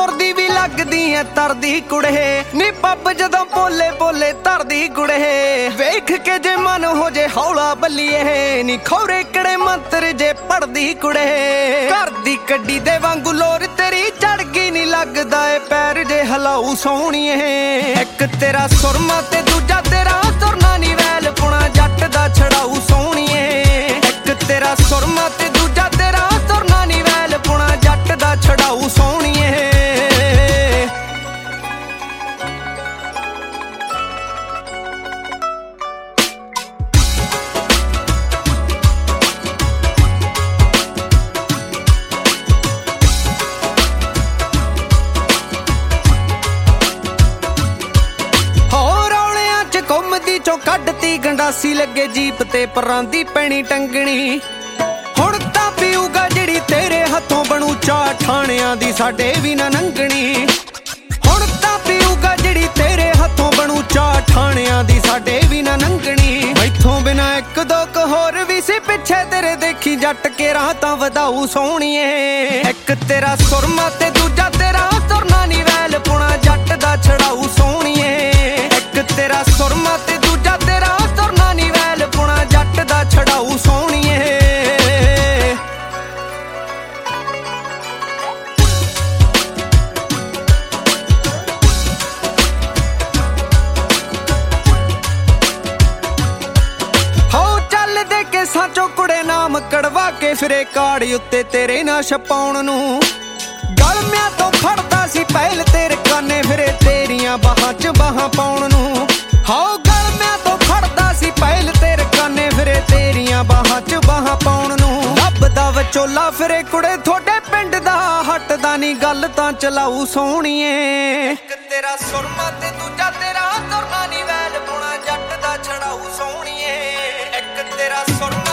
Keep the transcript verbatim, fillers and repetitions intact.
ਤੁਰਦੀ ਵੀ ਲੱਗਦੀ ਐ ਤਰਦੀ ਕੁੜੇ ਨੀ ਪੱਬ ਜਦੋਂ ਬੋਲੇ ਬੋਲੇ ਧਰਦੀ ਕੁੜੇ ਵੇਖ ਕੇ ਜੇ ਮਨ ਹੋ ਜੇ ਹੌਲਾ ਬੱਲੀਏ ਨੀ ਖੌਰੇ ਕਿਹੜੇ ਮੰਤਰ ਜੇ ਪੜਦੀ ਕੁੜੇ ਘਰ ਦੀ ਕੱਢੀ ਦੇ ਵਾਂਗੂ ਲੋਰ ਤੇਰੀ ਚੜ ਗਈ ਨੀ ਲੱਗਦਾ ਏ ਪੈਰ ਜੇ ਹਲਾਉ ਸੋਹਣੀਏ ਇੱਕ ਤੇਰਾ ਸੁਰਮਾ ਤੇ ਦੂਜਾ ਤੇਰਾ ਤੁਰਨਾ ਨੀ ਵੈਲ ਪੁਣਾ ਜੱਟ ਦਾ ਛੜਾਉ ਸੋਹਣੀਏ ਇੱਕ ਤੇਰਾ ਸੁਰਮਾ ਤੇ ਦੂਜਾ ਤੇਰਾ ਤੁਰਨਾ ਨੀ ਵੈਲ ਪੁਣਾ ਜੱਟ ਦਾ ਛੜਾਉ ਸੋਹਣੀਏ ਘੁੰਮਦੀ ਚੋਂ ਕੱਢਤੀ ਗੰਡਾਸੀ ਲੱਗੇ ਜੀਪ ਤੇ ਪਰਾਂਦੀ ਪੈਣੀ ਟੰਗਣੀ ਹੁਣ ਤਾਂ ਪੀਊਗਾ ਜਿਹੜੀ ਤੇਰੇ ਹੱਥੋਂ ਬਣੂ ਚਾਹ ਠਾਣਿਆਂ ਦੀ ਸਾਡੇ ਵੀ ਨਾ ਨੰਗਣੀ ਹੁਣ ਤਾਂ ਪੀਊਗਾ ਜਿਹੜੀ ਤੇਰੇ ਹੱਥੋਂ ਬਣੂ ਚਾਹ ਠਾਣਿਆਂ ਦੀ ਸਾਡੇ ਵੀ ਨਾ ਨੰਗਣੀ ਮੈਥੋਂ ਬਿਨਾ ਇੱਕ ਦੋ ਕੁ ਹੋਰ ਵੀ ਸੀ ਪਿੱਛੇ ਤੇਰੇ ਦੇਖੀ ਜੱਟ ਕੇ ਰਾਹ ਤਾਂ ਵਧਾਊ ਸੋਹਣੀਏ ਇੱਕ ਤੇਰਾ ਸੁਰਮਾ ਤੇ ਦੂਜਾ ਤੇਰਾ ਤੁਰਨਾ ਨੀ ਵੈਲ ਪੁਣਾ ਜੱਟ ਦਾ ਛੜਾਊ ਸੋਹਣੀਏ ਇੱਕ ਤੇਰਾ ਸੁਰਮਾ ਤੇ ਦੂਜਾ ਤੇਰਾ ਤੁਰਨਾ ਨੀ ਵੈਲ ਪੁਣਾ ਜੱਟ ਦਾ ਛੜਾਊ ਸੋਹਣੀਏ ਹੋ ਚੱਲ ਦੇ ਕੇ ਸਾਚੋ ਕੁੜੇ ਨਾਮ ਕੜਵਾ ਕੇ ਫਿਰੇ ਕਾੜ ਉੱਤੇ ਤੇਰੇ ਨਾ ਛਪਾਉਣ ਨੂੰ ਗਲਮਿਆਂ ਤੋਂ ਫੜਦਾ ਸੀ ਪਹਿਲ ਤੇਰੇ ਕਾਨੇ ਫਿਰੇ ਤੇਰੀਆਂ ਬਾਹਾਂ ਚ ਬਾਹਾਂ ਪਾਉਣ ਨੂੰ ਹਾਓ ਗਲਮਿਆਂ ਤੋਂ ਫੜਦਾ ਸੀ ਪਹਿਲ ਤੇਰੇ ਕਾਨੇ ਫਿਰੇ ਤੇਰੀਆਂ ਬਾਹਾਂ ਚ ਬਾਹਾਂ ਪਾਉਣ ਨੂੰ ਲੱਭਦਾ ਵਿਚੋਲਾ ਫਿਰੇ ਕੁੜੇ ਤੁਹਾਡੇ ਪਿੰਡ ਦਾ ਹਟਦਾ ਨੀ ਗੱਲ ਤਾਂ ਚਲਾਊ ਸੋਹਣੀਏ ਇੱਕ ਤੇਰਾ ਸੁਰਮਾ ਤੇ ਦੂਜਾ ਤੇਰਾ ਤੁਰਨਾ ਨੀ ਵੈਲ ਪੁਣਾ ਜੱਟ ਦਾ ਛੜਾਊ ਸੋਹਣੀਏ ਇੱਕ ਤੇਰਾ ਸੁਰਮਾ